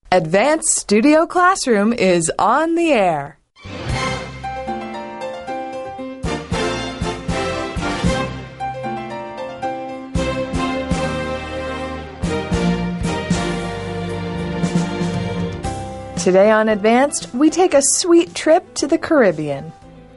Advanced Studio Classroom is on the air. Today on Advanced, we take a sweet trip to the Caribbean.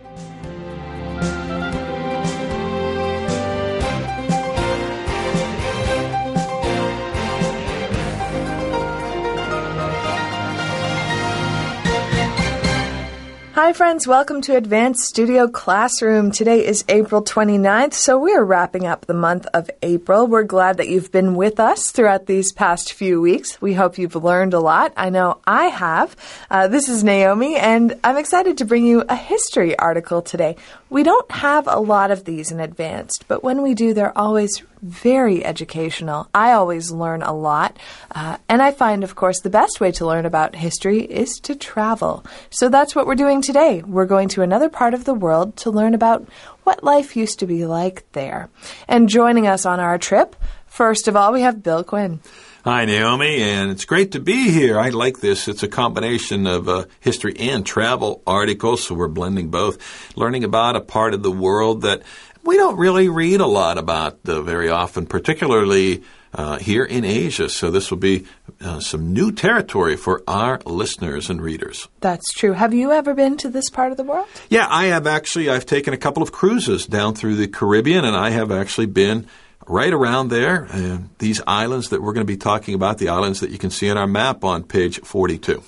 Hi friends, welcome to Advanced Studio Classroom. Today is April 29th, so we're wrapping up the month of April. We're glad that you've been with us throughout these past few weeks. We hope you've learned a lot. I know I have. This is Naomi, and I'm excited to bring you a history article today. We don't have a lot of these in Advanced, but when we do, they're always very educational. I always learn a lot, and I find, of course, the best way to learn about history is to travel. So that's what we're doing today. We're going to another part of the world to learn about what life used to be like there. And joining us on our trip, first of all, we have Bill Quinn. Hi, Naomi, and it's great to be here. I like this. It's a combination of history and travel articles, so we're blending both, learning about a part of the world that we don't really read a lot about very often, particularly here in Asia. So this will be some new territory for our listeners and readers. That's true. Have you ever been to this part of the world? Yeah, I have actually. I've taken a couple of cruises down through the Caribbean, and I have actually been right around there. These islands that we're going to be talking about, the islands that you can see on our map on page 42.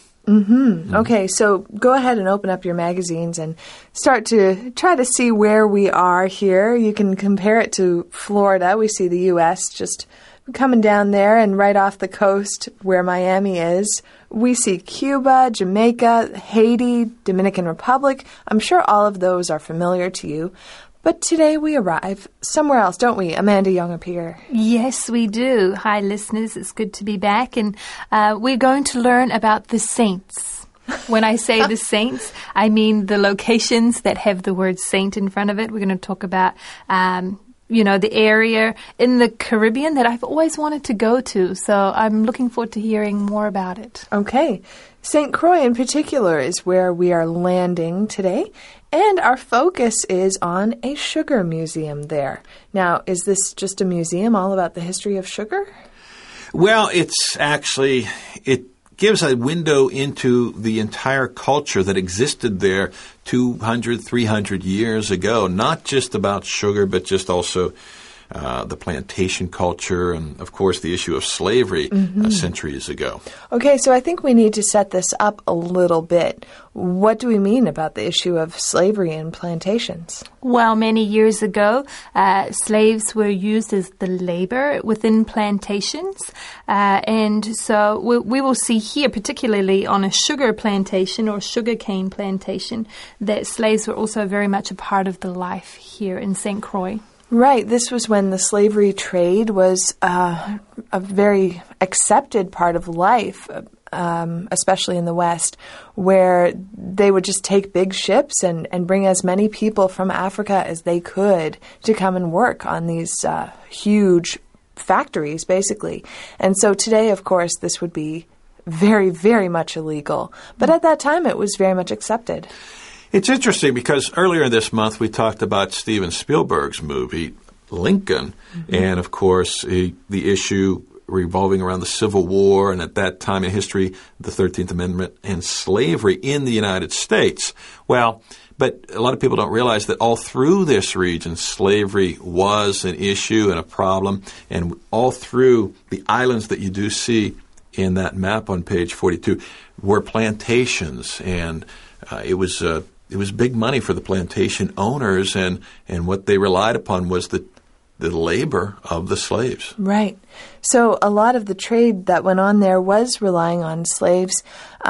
Okay, so go ahead and open up your magazines and start to try to see where we are here. You can compare it to Florida. We see the U.S. just coming down there, and right off the coast where Miami is, we see Cuba, Jamaica, Haiti, Dominican Republic. I'm sure all of those are familiar to you. But today we arrive somewhere else, don't we? Amanda Young up here. Yes, we do. Hi, listeners. It's good to be back. And we're going to learn about the saints. When I say the saints, I mean the locations that have the word saint in front of it. We're going to talk about, the area in the Caribbean that I've always wanted to go to. So I'm looking forward to hearing more about it. Okay. St. Croix in particular is where we are landing today. And our focus is on a sugar museum there. Now, is this just a museum all about the history of sugar? Well, it gives a window into the entire culture that existed there 200, 300 years ago. Not just about sugar, but just also the plantation culture and, of course, the issue of slavery centuries ago. Okay, so I think we need to set this up a little bit. What do we mean about the issue of slavery and plantations? Well, many years ago, slaves were used as the labor within plantations. And so we will see here, particularly on a sugar plantation or sugarcane plantation, that slaves were also very much a part of the life here in St. Croix. Right. This was when the slavery trade was a very accepted part of life, especially in the West, where they would just take big ships and bring as many people from Africa as they could to come and work on these huge factories, basically. And so today, of course, this would be very, very much illegal. But at that time, it was very much accepted. It's interesting because earlier this month we talked about Steven Spielberg's movie, Lincoln, and of course the issue revolving around the Civil War and at that time in history, the 13th Amendment and slavery in the United States. Well, but a lot of people don't realize that all through this region, slavery was an issue and a problem, and all through the islands that you do see in that map on page 42 were plantations, and it was big money for the plantation owners, and what they relied upon was the labor of the slaves. Right. So a lot of the trade that went on there was relying on slaves.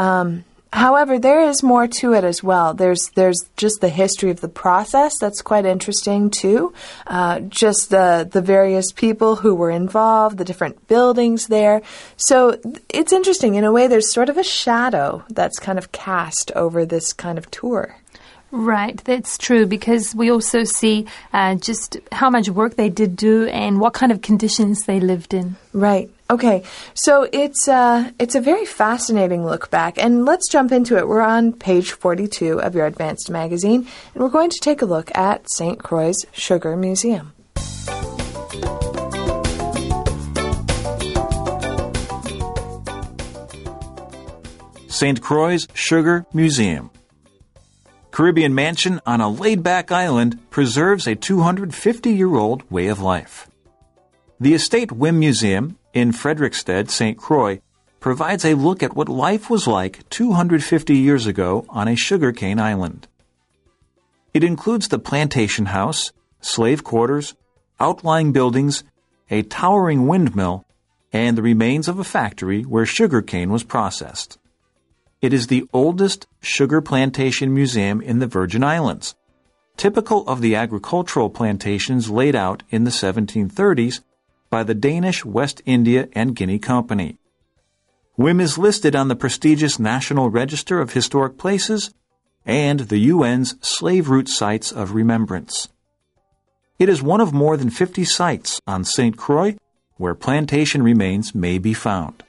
However, there is more to it as well. There's just the history of the process that's quite interesting too. Just the various people who were involved, the different buildings there. So it's interesting. In a way, there's sort of a shadow that's kind of cast over this kind of tour. Right, that's true, because we also see just how much work they did do and what kind of conditions they lived in. Right. Okay. So it's a very fascinating look back, and let's jump into it. We're on page 42 of your Advanced magazine, and we're going to take a look at St. Croix's Sugar Museum. St. Croix's Sugar Museum. Caribbean mansion on a laid-back island preserves a 250-year-old way of life. The Estate Whim Museum in Frederiksted, St. Croix, provides a look at what life was like 250 years ago on a sugarcane island. It includes the plantation house, slave quarters, outlying buildings, a towering windmill, and the remains of a factory where sugarcane was processed. It is the oldest sugar plantation museum in the Virgin Islands, typical of the agricultural plantations laid out in the 1730s by the Danish West India and Guinea Company. Whim is listed on the prestigious National Register of Historic Places and the UN's Slave Route Sites of Remembrance. It is one of more than 50 sites on St. Croix where plantation remains may be found.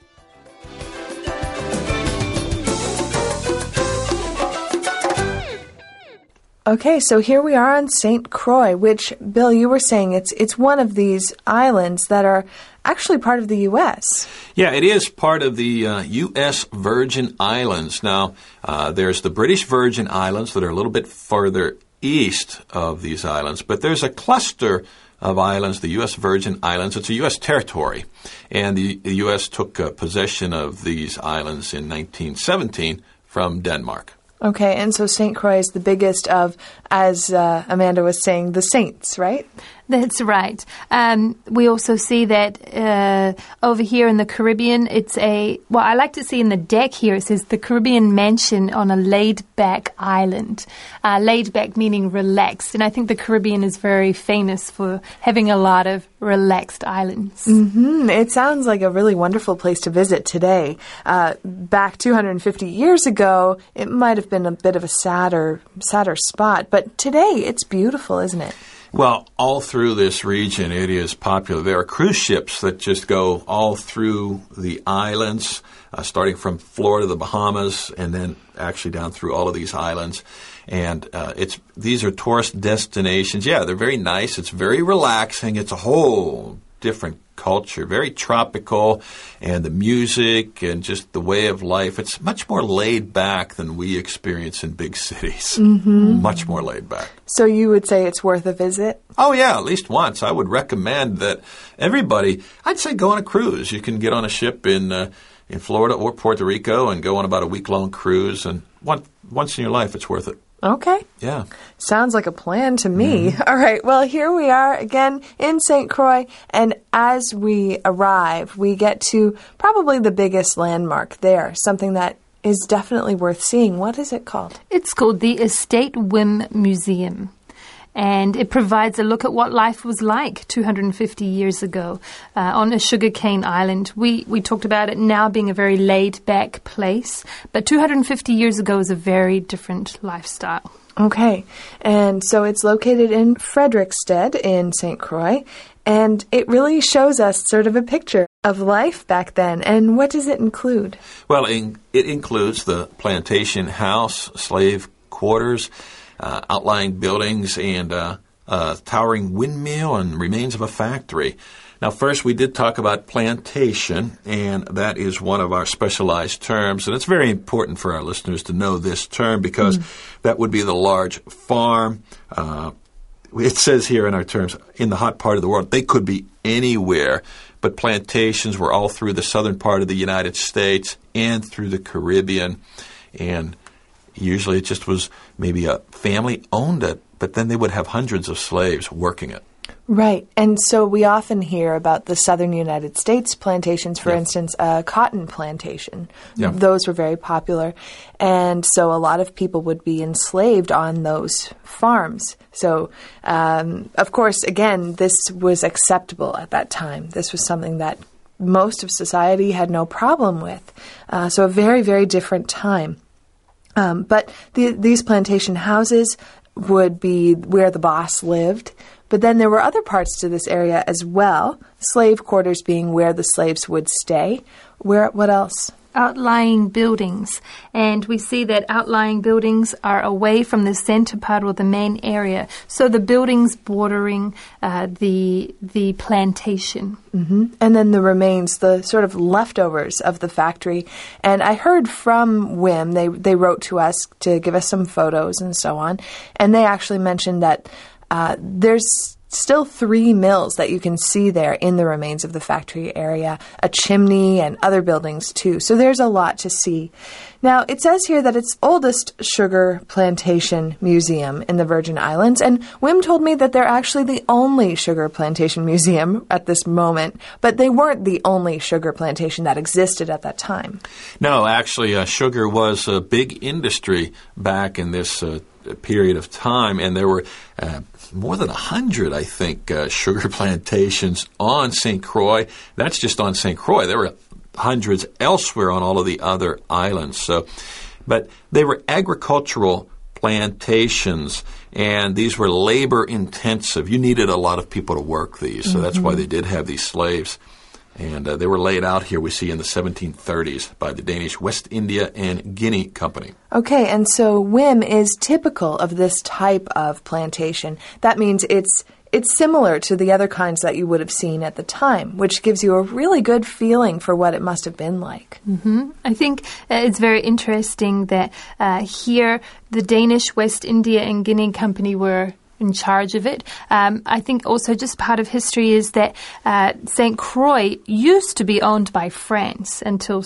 Okay, so here we are on St. Croix, which, Bill, you were saying it's one of these islands that are actually part of the U.S. Yeah, it is part of the U.S. Virgin Islands. Now, there's the British Virgin Islands that are a little bit further east of these islands, but there's a cluster of islands, the U.S. Virgin Islands. It's a U.S. territory, and the U.S. took possession of these islands in 1917 from Denmark. Okay, and so St. Croix is the biggest of, as Amanda was saying, the saints, right? That's right. We also see that over here in the Caribbean, it's I like to see in the deck here, it says the Caribbean mansion on a laid-back island. Laid-back meaning relaxed. And I think the Caribbean is very famous for having a lot of relaxed islands. Mm-hmm. It sounds like a really wonderful place to visit today. Back 250 years ago, it might have been a bit of a sadder spot. But today, it's beautiful, isn't it? Well, all through this region, it is popular. There are cruise ships that just go all through the islands, starting from Florida, the Bahamas, and then actually down through all of these islands. And these are tourist destinations. Yeah, they're very nice. It's very relaxing. It's a whole different culture, very tropical, and the music and just the way of life. It's much more laid back than we experience in big cities. Mm-hmm. Much more laid back. So you would say it's worth a visit? Oh, yeah, at least once. I would recommend that everybody, I'd say go on a cruise. You can get on a ship in Florida or Puerto Rico and go on about a week-long cruise, and once in your life, it's worth it. Okay. Yeah. Sounds like a plan to me. Mm-hmm. All right. Well, here we are again in St. Croix, and as we arrive, we get to probably the biggest landmark there, something that is definitely worth seeing. What is it called? It's called the Estate Whim Museum. And it provides a look at what life was like 250 years ago on a sugarcane island. We talked about it now being a very laid-back place, but 250 years ago is a very different lifestyle. Okay, and so it's located in Frederiksted in St. Croix, and it really shows us sort of a picture of life back then. And what does it include? Well, it includes the plantation house, slave quarters, outlying buildings, and a towering windmill and remains of a factory. Now, first, we did talk about plantation, and that is one of our specialized terms. And it's very important for our listeners to know this term because that would be the large farm. It says here in our terms, in the hot part of the world, they could be anywhere, but plantations were all through the southern part of the United States and through the Caribbean, and usually it just was maybe a family owned it, but then they would have hundreds of slaves working it. Right. And so we often hear about the southern United States plantations, for instance, a cotton plantation. Yeah. Those were very popular. And so a lot of people would be enslaved on those farms. So, of course, again, this was acceptable at that time. This was something that most of society had no problem with. So a very, very different time. But these plantation houses would be where the boss lived. But then there were other parts to this area as well, slave quarters being where the slaves would stay. What else? Outlying buildings. And we see that outlying buildings are away from the center part or the main area. So the buildings bordering the plantation. Mm-hmm. And then the remains, the sort of leftovers of the factory. And I heard from WIM, they wrote to us to give us some photos and so on. And they actually mentioned that there's still 3 mills that you can see there in the remains of the factory area, a chimney and other buildings too. So there's a lot to see. Now, it says here that it's oldest sugar plantation museum in the Virgin Islands, and Wim told me that they're actually the only sugar plantation museum at this moment, but they weren't the only sugar plantation that existed at that time. No, actually, sugar was a big industry back in this period of time, and there were more than 100, I think, sugar plantations on St. Croix. That's just on St. Croix. There were hundreds elsewhere on all of the other islands. But they were agricultural plantations, and these were labor-intensive. You needed a lot of people to work these, so that's why they did have these slaves. And they were laid out here, we see, in the 1730s by the Danish West India and Guinea Company. Okay, and so Wim is typical of this type of plantation. That means it's similar to the other kinds that you would have seen at the time, which gives you a really good feeling for what it must have been like. Mm-hmm. I think it's very interesting that here the Danish West India and Guinea Company were in charge of it. I think also just part of history is that St. Croix used to be owned by France until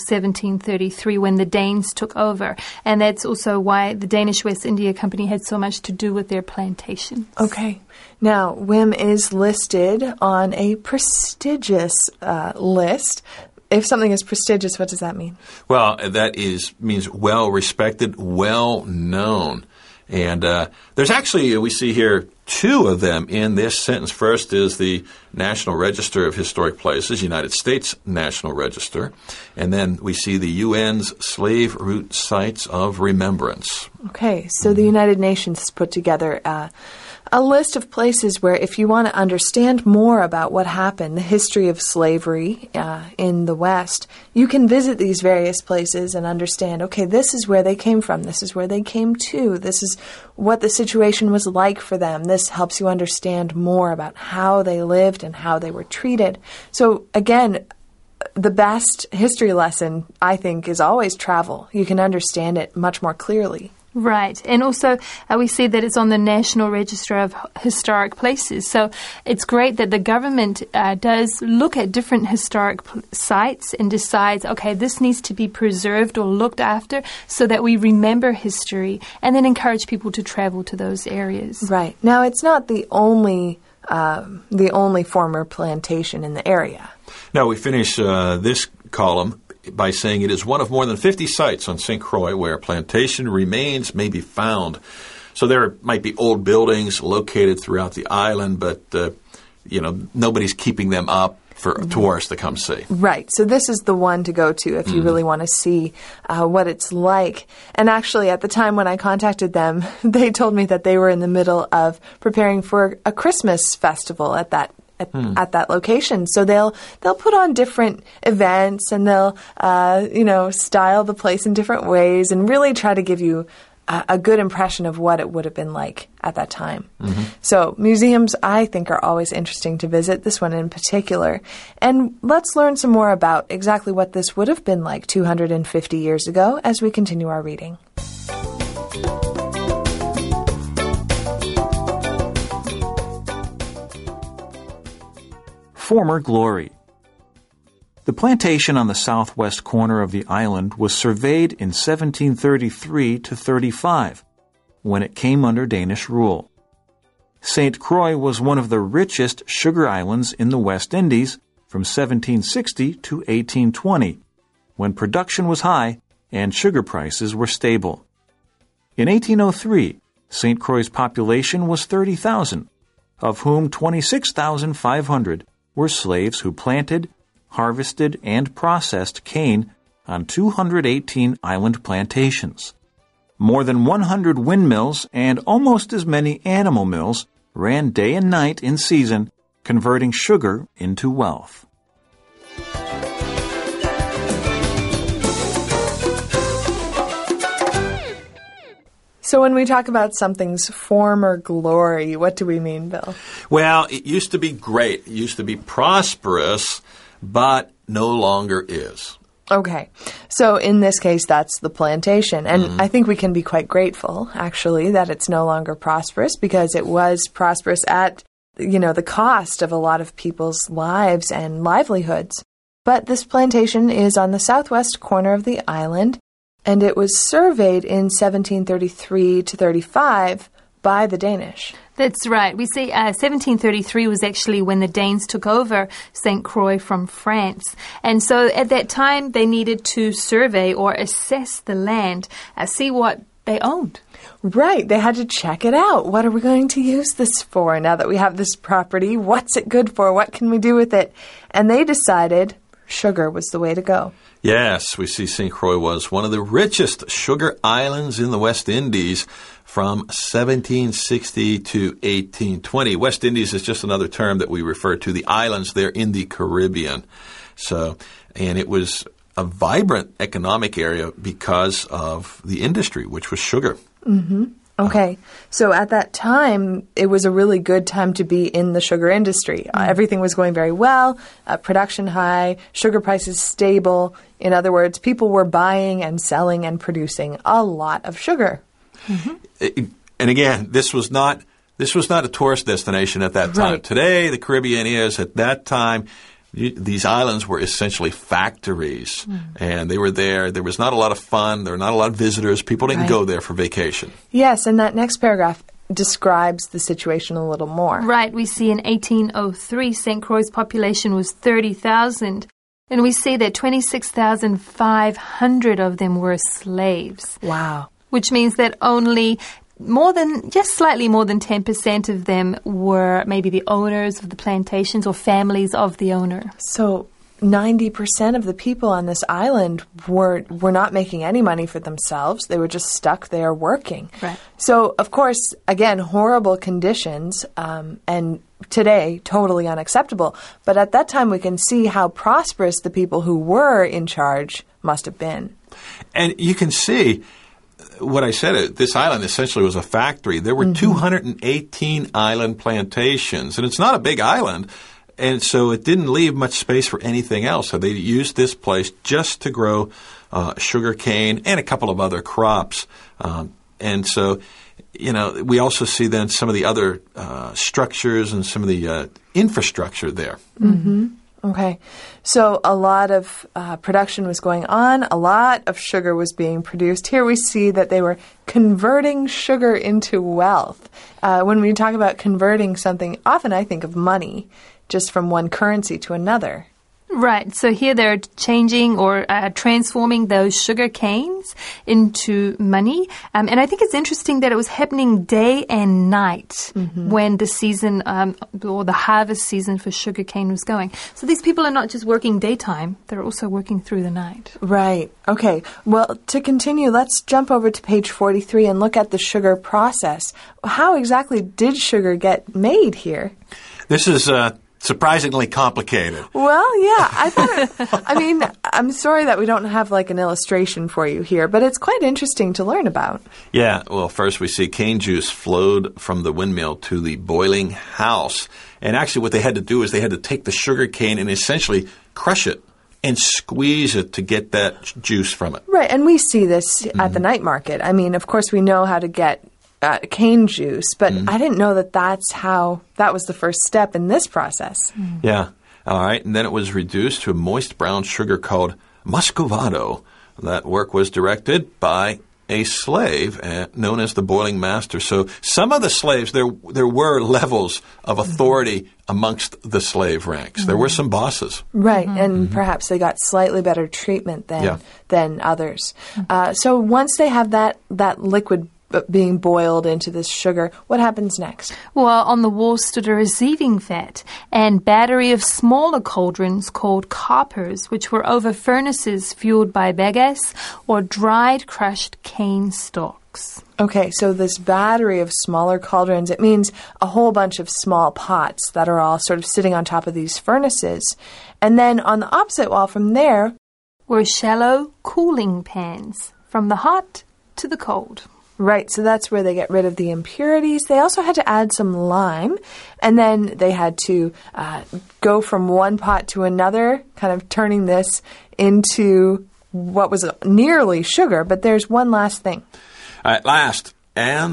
1733 when the Danes took over. And that's also why the Danish West India Company had so much to do with their plantations. Okay. Now, Wim is listed on a prestigious list. If something is prestigious, what does that mean? Well, that means well-respected, well-known. And there's actually, we see here, 2 of them in this sentence. First is the National Register of Historic Places, United States National Register. And then we see the UN's Slave Route Sites of Remembrance. Okay, so the United Nations has put together a list of places where if you want to understand more about what happened, the history of slavery in the West, you can visit these various places and understand, okay, this is where they came from, this is where they came to, this is what the situation was like for them. This helps you understand more about how they lived and how they were treated. So again, the best history lesson, I think, is always travel. You can understand it much more clearly. Right. And also we see that it's on the National Register of Historic Places. So it's great that the government does look at different historic sites and decides, okay, this needs to be preserved or looked after so that we remember history and then encourage people to travel to those areas. Right. Now, it's not the only former plantation in the area. Now, we finish this column by saying it is one of more than 50 sites on St. Croix where plantation remains may be found. So there might be old buildings located throughout the island, but nobody's keeping them up for tourists to come see. Right. So this is the one to go to if you really want to see what it's like. And actually, at the time when I contacted them, they told me that they were in the middle of preparing for a Christmas festival at that location. So they'll put on different events and they'll style the place in different ways and really try to give you a good impression of what it would have been like at that time. Mm-hmm. So museums, I think, are always interesting to visit, this one in particular. And let's learn some more about exactly what this would have been like 250 years ago as we continue our reading. Former glory. The plantation on the southwest corner of the island was surveyed in 1733 to 35, when it came under Danish rule. St. Croix was one of the richest sugar islands in the West Indies from 1760 to 1820, when production was high and sugar prices were stable. In 1803, St. Croix's population was 30,000, of whom 26,500 were slaves who planted, harvested, and processed cane on 218 island plantations. More than 100 windmills and almost as many animal mills ran day and night in season, converting sugar into wealth. So when we talk about something's former glory, what do we mean, Bill? Well, it used to be great. It used to be prosperous, but no longer is. Okay. So in this case, that's the plantation. And I think we can be quite grateful, actually, that it's no longer prosperous because it was prosperous at, the cost of a lot of people's lives and livelihoods. But this plantation is on the southwest corner of the island, and it was surveyed in 1733 to 35 by the Danish. That's right. We see 1733 was actually when the Danes took over St. Croix from France. And so at that time, they needed to survey or assess the land, see what they owned. Right. They had to check it out. What are we going to use this for now that we have this property? What's it good for? What can we do with it? And they decided sugar was the way to go. Yes, we see St. Croix was one of the richest sugar islands in the West Indies from 1760 to 1820. West Indies is just another term that we refer to the islands there in the Caribbean. And it was a vibrant economic area because of the industry, which was sugar. Mm-hmm. Okay. So at that time, it was a really good time to be in the sugar industry. Everything was going very well, production high, sugar prices stable. In other words, people were buying and selling and producing a lot of sugar. Mm-hmm. And again, this was not a tourist destination at that time. Right. Today, the Caribbean is. At that time, these islands were essentially factories, and they were there. There was not a lot of fun. There were not a lot of visitors. People didn't go there for vacation. Yes, and that next paragraph describes the situation a little more. Right. We see in 1803, St. Croix's population was 30,000. And we see that 26,500 of them were slaves. Wow. Which means that only slightly more than 10% of them were maybe the owners of the plantations or families of the owner. So 90% of the people on this island were not making any money for themselves. They were just stuck there working. Right. So, of course, again, horrible conditions, and today totally unacceptable. But at that time, we can see how prosperous the people who were in charge must have been. And you can see what I said, this island essentially was a factory. There were 218 island plantations, and it's not a big island, and so it didn't leave much space for anything else. So they used this place just to grow sugar cane and a couple of other crops. And so, we also see then some of the other structures and some of the infrastructure there. Mm-hmm. Okay. So a lot of production was going on. A lot of sugar was being produced. Here we see that they were converting sugar into wealth. When we talk about converting something, often I think of money, just from one currency to another. Right. So here they're changing or transforming those sugar canes into money. And I think it's interesting that it was happening day and night when the season or the harvest season for sugar cane was going. So these people are not just working daytime, they're also working through the night. Right. Okay. Well, to continue, let's jump over to page 43 and look at the sugar process. How exactly did sugar get made here? This is surprisingly complicated. Well, yeah, I thought I'm sorry that we don't have like an illustration for you here, but it's quite interesting to learn about. Yeah, well, first we see cane juice flowed from the windmill to the boiling house. And actually what they had to do is they had to take the sugar cane and essentially crush it and squeeze it to get that juice from it. Right, and we see this at the night market. I mean, of course, we know how to get cane juice, but I didn't know that that was the first step in this process. Yeah. All right. And then it was reduced to a moist brown sugar called muscovado. That work was directed by a slave known as the boiling master. So some of the slaves, there were levels of authority amongst the slave ranks. There were some bosses. Right, and perhaps they got slightly better treatment than others. So once they have that liquid being boiled into this sugar. What happens next? Well, on the wall stood a receiving vat and battery of smaller cauldrons called coppers, which were over furnaces fueled by bagasse or dried crushed cane stalks. Okay, so this battery of smaller cauldrons, it means a whole bunch of small pots that are all sort of sitting on top of these furnaces. And then on the opposite wall from there were shallow cooling pans from the hot to the cold. Right, so that's where they get rid of the impurities. They also had to add some lime, and then they had to go from one pot to another, kind of turning this into what was nearly sugar. But there's one last thing. At the last and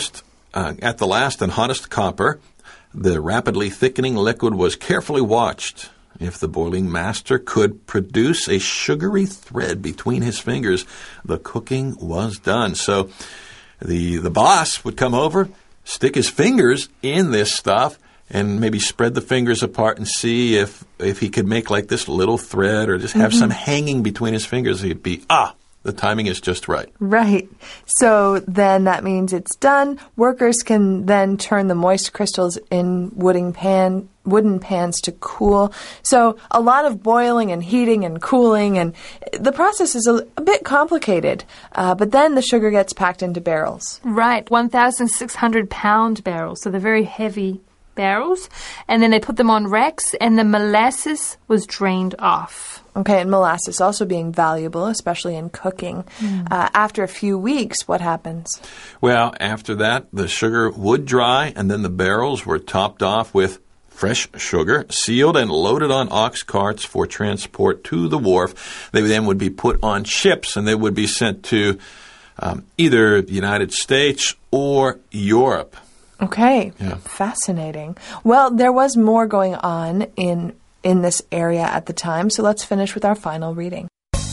hottest copper, the rapidly thickening liquid was carefully watched. If the boiling master could produce a sugary thread between his fingers, the cooking was done. So the boss would come over, stick his fingers in this stuff, and maybe spread the fingers apart and see if he could make like this little thread or just have some hanging between his fingers. He'd be, the timing is just right. Right. So then that means it's done. Workers can then turn the moist crystals in wooden pans to cool. So a lot of boiling and heating and cooling, and the process is a bit complicated. But then the sugar gets packed into barrels. Right, 1,600-pound barrels, so they're very heavy barrels. And then they put them on racks, and the molasses was drained off. Okay, and molasses also being valuable, especially in cooking. After a few weeks, what happens? Well, after that, the sugar would dry, and then the barrels were topped off with fresh sugar, sealed and loaded on ox carts for transport to the wharf. They then would be put on ships, and they would be sent to either the United States or Europe. Okay, Yeah. Fascinating. Well, there was more going on in this area at the time, so let's finish with our final reading.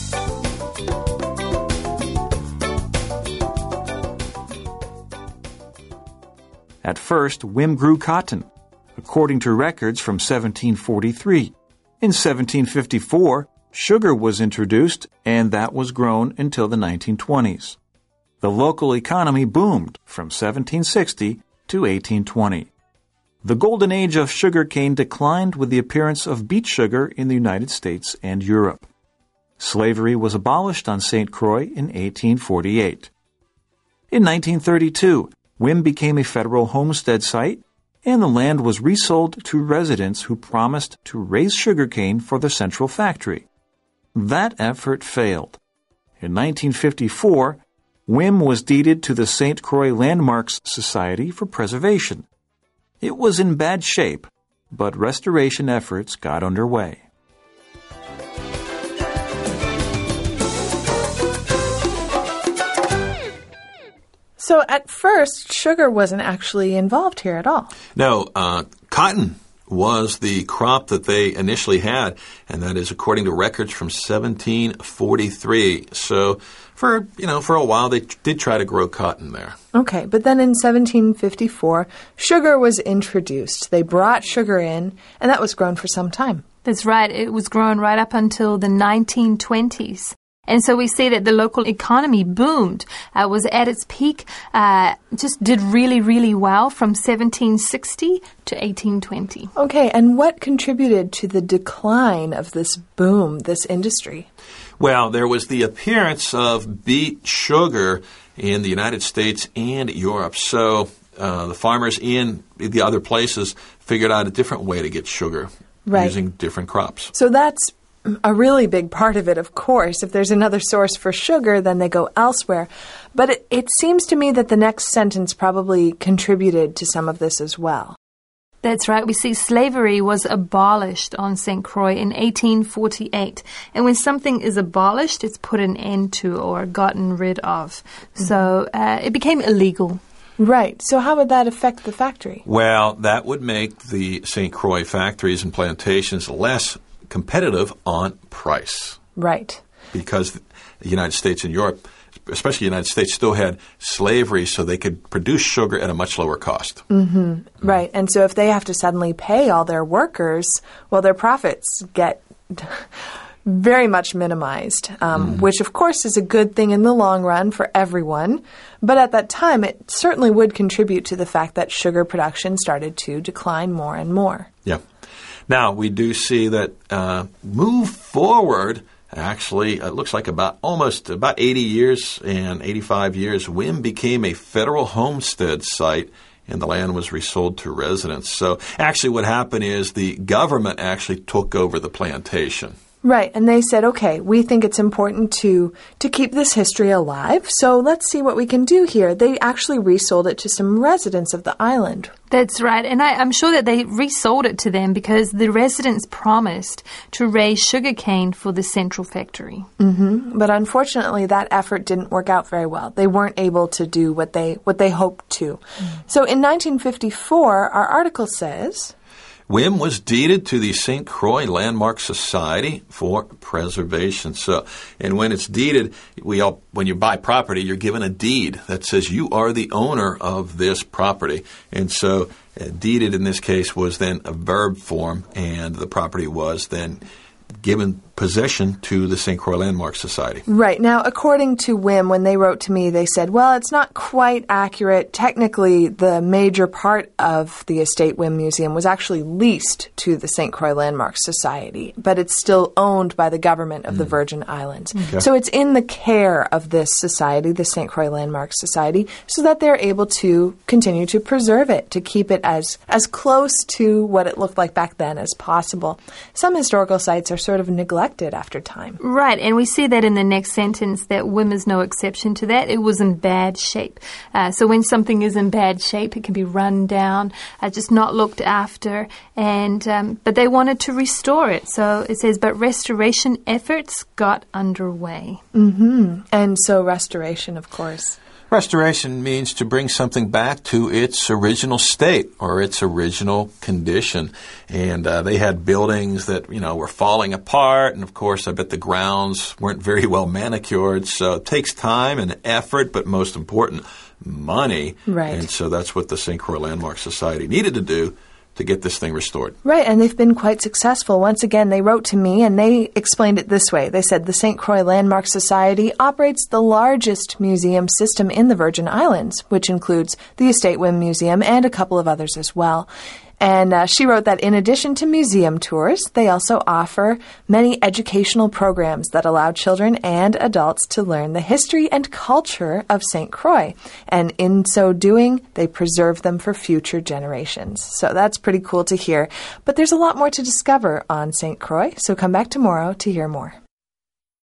At first, Wim grew cotton, according to records from 1743. In 1754, sugar was introduced, and that was grown until the 1920s. The local economy boomed from 1760 to 1820. The golden age of sugarcane declined with the appearance of beet sugar in the United States and Europe. Slavery was abolished on St. Croix in 1848. In 1932, Wim became a federal homestead site, and the land was resold to residents who promised to raise sugarcane for the central factory. That effort failed. In 1954, Wim was deeded to the St. Croix Landmarks Society for Preservation. It was in bad shape, but restoration efforts got underway. So at first, sugar wasn't actually involved here at all. No, cotton was the crop that they initially had, and that is according to records from 1743. So for a while they did try to grow cotton there. Okay, but then in 1754, sugar was introduced. They brought sugar in, and that was grown for some time. That's right. It was grown right up until the 1920s. And so we see that the local economy boomed, was at its peak, just did really, really well from 1760 to 1820. Okay, and what contributed to the decline of this boom, this industry? Well, there was the appearance of beet sugar in the United States and Europe. So the farmers in the other places figured out a different way to get sugar using different crops. So that's a really big part of it, of course. If there's another source for sugar, then they go elsewhere. But it seems to me that the next sentence probably contributed to some of this as well. That's right. We see slavery was abolished on St. Croix in 1848. And when something is abolished, it's put an end to or gotten rid of. So it became illegal. Right. So how would that affect the factory? Well, that would make the St. Croix factories and plantations less competitive on price. Right. Because the United States and Europe, especially the United States, still had slavery, so they could produce sugar at a much lower cost. Right. And so if they have to suddenly pay all their workers, well, their profits get very much minimized, which of course is a good thing in the long run for everyone. But at that time, it certainly would contribute to the fact that sugar production started to decline more and more. Yeah. Now, we do see that move forward. Actually, it looks like about 80 years and 85 years, WIM became a federal homestead site, and the land was resold to residents. So actually what happened is the government actually took over the plantation. Right, and they said, okay, we think it's important to keep this history alive, so let's see what we can do here. They actually resold it to some residents of the island. That's right, and I'm sure that they resold it to them because the residents promised to raise sugarcane for the central factory. Mm-hmm. But unfortunately, that effort didn't work out very well. They weren't able to do what they hoped to. So in 1954, our article says, WIM was deeded to the St. Croix Landmark Society for preservation. So, and when it's deeded, when you buy property, you're given a deed that says you are the owner of this property. And so, deeded in this case was then a verb form, and the property was then given possession to the St. Croix Landmark Society. Right. Now, according to WIM, when they wrote to me, they said, well, it's not quite accurate. Technically, the major part of the Estate WIM Museum was actually leased to the St. Croix Landmark Society, but it's still owned by the government of the Virgin Islands. Okay. So it's in the care of this society, the St. Croix Landmark Society, so that they're able to continue to preserve it, to keep it as close to what it looked like back then as possible. Some historical sites are sort of neglected after time. Right, and we see that in the next sentence that WIM is no exception to that. It was in bad shape. So when something is in bad shape, it can be run down, just not looked after, and but they wanted to restore it. So it says, but restoration efforts got underway. Mm-hmm. And so restoration, of course. Restoration means to bring something back to its original state or its original condition. And they had buildings that, were falling apart. And, of course, I bet the grounds weren't very well manicured. So it takes time and effort, but most important, money. Right. And so that's what the St. Croix Landmark Society needed to do to get this thing restored. Right, and they've been quite successful. Once again, they wrote to me and they explained it this way. They said the St. Croix Landmark Society operates the largest museum system in the Virgin Islands, which includes the Estate WIM Museum and a couple of others as well. And she wrote that in addition to museum tours, they also offer many educational programs that allow children and adults to learn the history and culture of St. Croix. And in so doing, they preserve them for future generations. So that's pretty cool to hear. But there's a lot more to discover on St. Croix, so come back tomorrow to hear more.